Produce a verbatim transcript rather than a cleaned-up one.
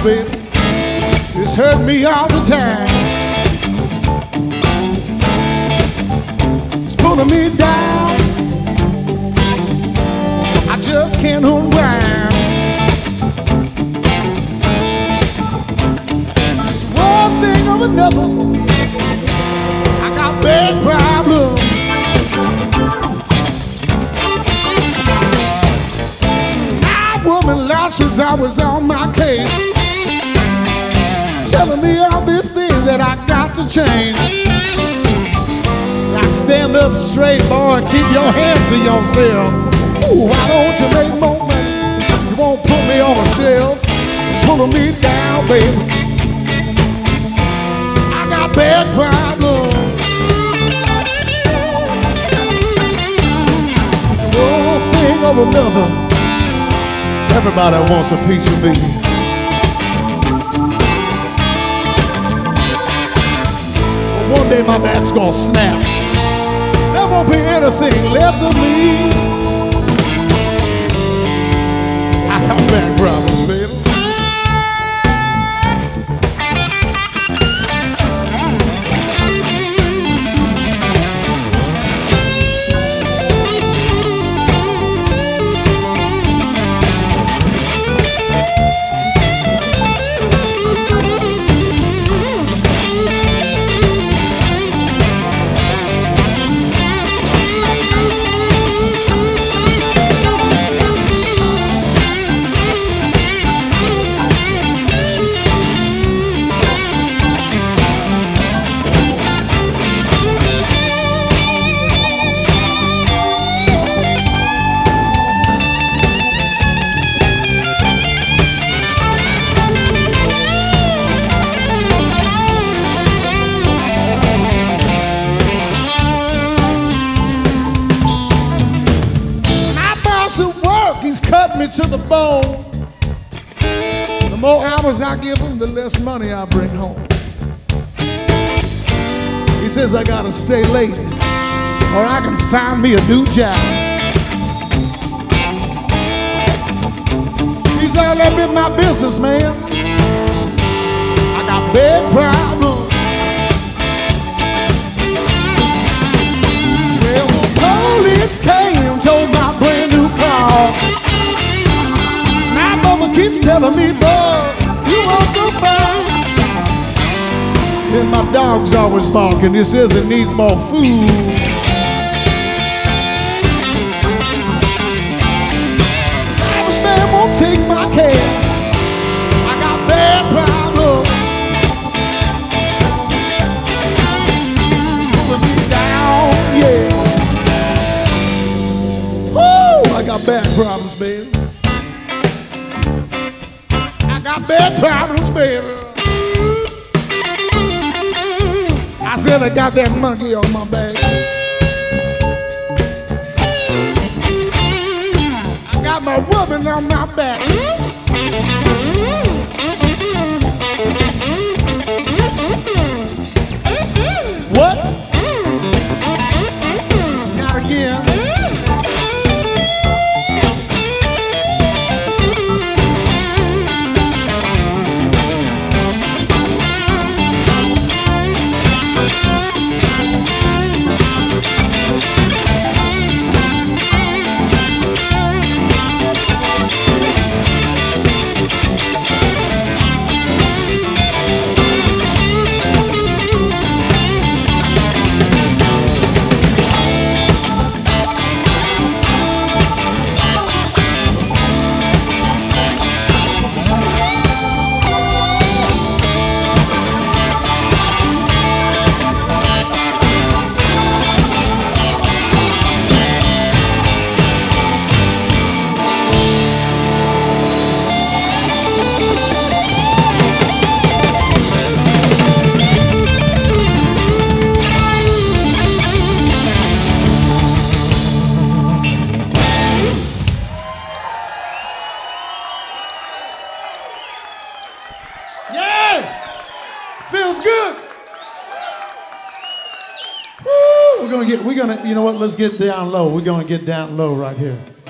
baby. It's hurt me all the time. It's pulling me down. I just can't unwind. It's one thing or another. I got bad problems. Woman lashes, I was on my case, telling me all these things that I got to change. Like stand up straight, boy, and keep your hands to yourself. Ooh, why don't you make more money? You won't put me on a shelf, pulling me down, baby. I got bad problems. It's one thing or another. Everybody wants a piece of me. But one day my back's gonna snap. There won't be anything left of me. I got back problems, baby. He's cut me to the bone. The more hours I give him, the less money I bring home. He says I gotta stay late, or I can find me a new job. He said, that be my business, man. I got bad problems. Well, the police came, told my brand new car. Keeps telling me, boy, you want to fight. Then my dog's always barking. He says it needs more food. This man won't take my care. I got bad problems. Pulling me down, yeah. Woo, I got bad problems, baby. Got bad problems, baby. I said I got that monkey on my back. I got my woman on my back. What? Not again. Feels good. Woo, we're gonna get, we're gonna, you know what, let's get down low. We're gonna get down low right here.